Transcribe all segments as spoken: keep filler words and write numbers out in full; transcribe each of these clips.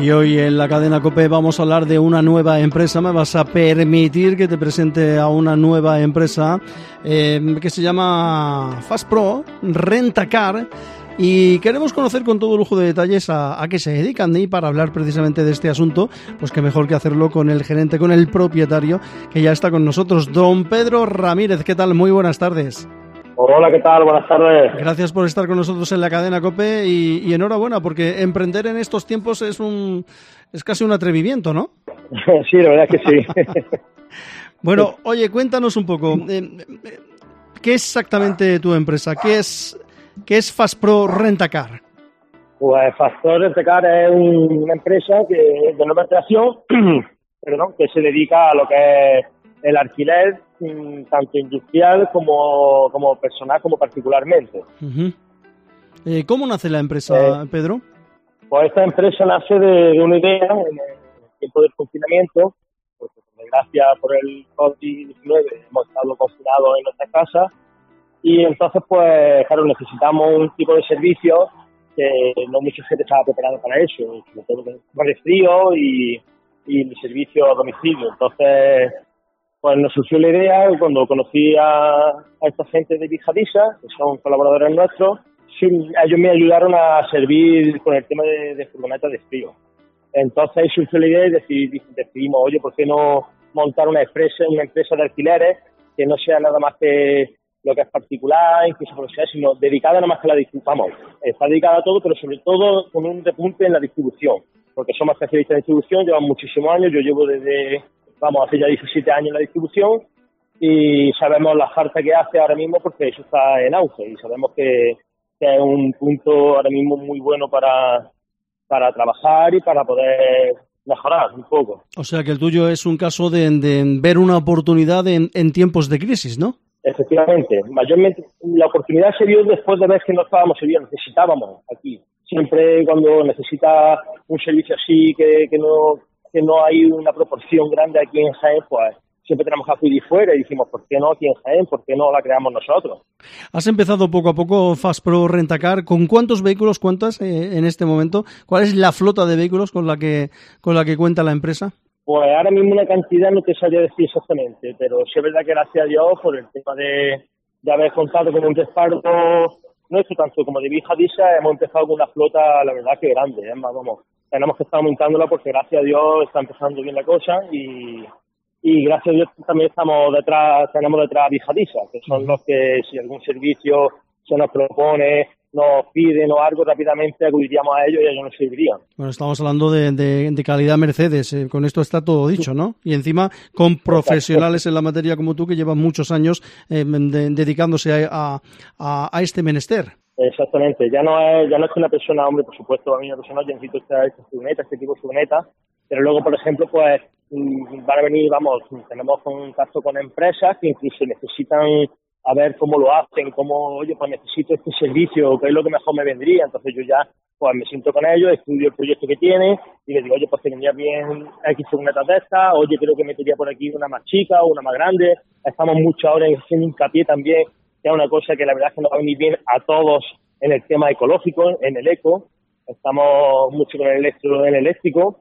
Y hoy en la cadena COPE vamos a hablar de una nueva empresa. Me vas a permitir que te presente a una nueva empresa eh, que se llama FastPro Rentacar. Y queremos conocer con todo lujo de detalles a, a qué se dedican, y para hablar precisamente de este asunto, pues qué mejor que hacerlo con el gerente, con el propietario, que ya está con nosotros, don Pedro Ramírez. ¿Qué tal? Muy buenas tardes. Hola, ¿qué tal? Buenas tardes. Gracias por estar con nosotros en la cadena COPE y, y enhorabuena, porque emprender en estos tiempos es un es casi un atrevimiento, ¿no? Sí, la verdad es que sí. Bueno, oye, cuéntanos un poco, eh, ¿qué es exactamente tu empresa? ¿Qué es qué es FastPro Rentacar? Pues FastPro Rentacar es un, una empresa que de nueva creación, perdón, que se dedica a lo que es el alquiler, tanto industrial como, como personal, como particularmente. Uh-huh. Eh, ¿Cómo nace la empresa, eh, Pedro? Pues esta empresa nace de, de una idea en el tiempo del confinamiento, porque por desgracia por el COVID diecinueve hemos estado confinados en nuestras casas, y entonces pues claro, necesitamos un tipo de servicio que no mucha gente estaba preparada para eso, sobre todo con el frío y, y el servicio a domicilio. Entonces pues nos surgió la idea cuando conocí a, a esta gente de Bijadisa, que son colaboradores nuestros. Sí, ellos me ayudaron a servir con el tema de, de furgonetas de frío. Entonces ahí surgió la idea y decidimos, decidimos, oye, ¿por qué no montar una empresa, una empresa de alquileres que no sea nada más que lo que es particular, incluso profesional, sino dedicada nada más que a la distribución? Vamos, está dedicada a todo, pero sobre todo con un repunte en la distribución, porque somos especialistas en distribución, llevamos muchísimos años, yo llevo desde... Vamos, hace ya diecisiete años en la distribución y sabemos la falta que hace ahora mismo porque eso está en auge y sabemos que, que es un punto ahora mismo muy bueno para, para trabajar y para poder mejorar un poco. O sea que el tuyo es un caso de, de ver una oportunidad en, en tiempos de crisis, ¿no? Efectivamente. Mayormente la oportunidad se dio después de ver que no estábamos bien, necesitábamos aquí. Siempre cuando necesitas un servicio así que, que no... que no hay una proporción grande aquí en Jaén, pues siempre tenemos que acudir fuera y decimos, ¿por qué no aquí en Jaén? ¿Por qué no la creamos nosotros? Has empezado poco a poco FastPro Rentacar. ¿Con cuántos vehículos cuentas eh, en este momento? ¿Cuál es la flota de vehículos con la que con la que cuenta la empresa? Pues ahora mismo una cantidad no te sabría decir exactamente, pero sí es verdad que gracias a Dios por el tema de, de haber contado con un respaldo nuestro, tanto como de Bijadisa, hemos empezado con una flota, la verdad que grande, ¿eh? Vamos, tenemos que estar aumentándola porque gracias a Dios está empezando bien la cosa y, y gracias a Dios también estamos detrás, tenemos detrás Bijadisa, que son uh-huh. los que si algún servicio se nos propone, nos piden o algo, rápidamente acudiríamos a ellos y ellos nos servirían. Bueno, estamos hablando de, de, de calidad Mercedes, eh, con esto está todo dicho, ¿no? Y encima con profesionales en la materia como tú que llevan muchos años eh, de, dedicándose a, a, a este menester. Exactamente, ya no es ya no es que una persona, hombre, por supuesto, a mí una persona, yo necesito esta, esta furgoneta, este tipo de furgoneta, pero luego, por ejemplo, pues van a venir, vamos, tenemos contacto con empresas que incluso necesitan a ver cómo lo hacen, cómo, oye, pues necesito este servicio, qué es lo que mejor me vendría. Entonces yo ya, pues me siento con ellos, estudio el proyecto que tiene y les digo, oye, pues te vendría bien X furgonetas de estas, oye, creo que metería por aquí una más chica o una más grande. Estamos mucho ahora haciendo hincapié también, que es una cosa que la verdad es que nos va a venir bien a todos en el tema ecológico, en el eco. Estamos mucho con el electro, en el eléctrico.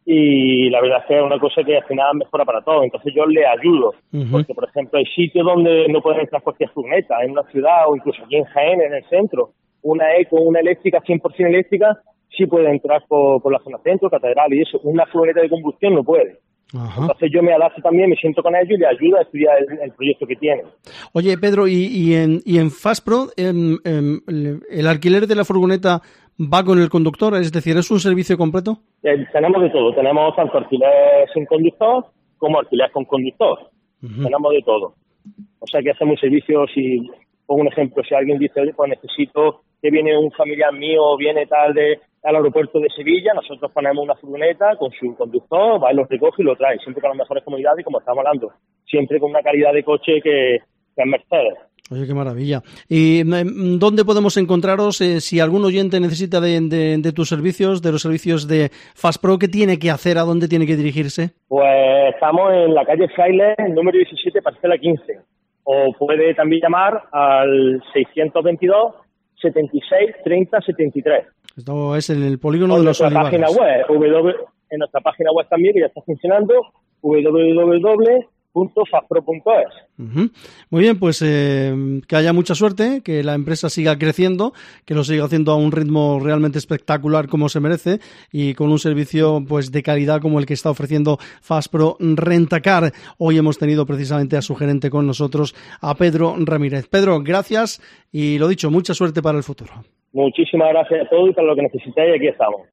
Y la verdad es que es una cosa que al final mejora para todos. Entonces yo les ayudo. Uh-huh. Porque, por ejemplo, hay sitios donde no pueden entrar cualquier furgoneta, en una ciudad o incluso aquí en Jaén, en el centro. Una eco, una eléctrica, cien por ciento eléctrica, sí puede entrar por, por la zona centro, catedral y eso. Una furgoneta de combustión no puede. Uh-huh. Entonces yo me adapto también, me siento con ellos y les ayudo a estudiar el, el proyecto que tienen. Oye, Pedro, y, y en y en FastPro, en, en, ¿el alquiler de la furgoneta va con el conductor? Es decir, ¿es un servicio completo? Eh, tenemos de todo. Tenemos tanto alquiler sin conductor como alquiler con conductor. Uh-huh. Tenemos de todo. O sea que hacemos un servicio, si pongo un ejemplo, si alguien dice, oye, pues necesito que viene un familiar mío o viene tal de al aeropuerto de Sevilla, nosotros ponemos una furgoneta con su conductor, va y lo recoge y lo trae, siempre con las mejores comodidades, como estamos hablando, siempre con una calidad de coche que, que es Mercedes. Oye, qué maravilla. ¿Y dónde podemos encontraros eh, si algún oyente necesita de, de, de tus servicios, de los servicios de FastPro? ¿Qué tiene que hacer? ¿A dónde tiene que dirigirse? Pues estamos en la calle Frailes, número diecisiete, parcela quince. O puede también llamar al seiscientos veintidós, setenta y seis treinta setenta y tres. Esto es en el polígono o de los nuestra Olivares. Página web, w, en nuestra página web también, que ya está funcionando, w w w punto faspro punto es. Uh-huh. Muy bien, pues eh, que haya mucha suerte, que la empresa siga creciendo, que lo siga haciendo a un ritmo realmente espectacular como se merece y con un servicio pues de calidad como el que está ofreciendo Faspro Rentacar. Hoy hemos tenido precisamente a su gerente con nosotros, a Pedro Ramírez. Pedro, gracias y lo dicho, mucha suerte para el futuro. Muchísimas gracias a todos y para lo que necesitéis, aquí estamos.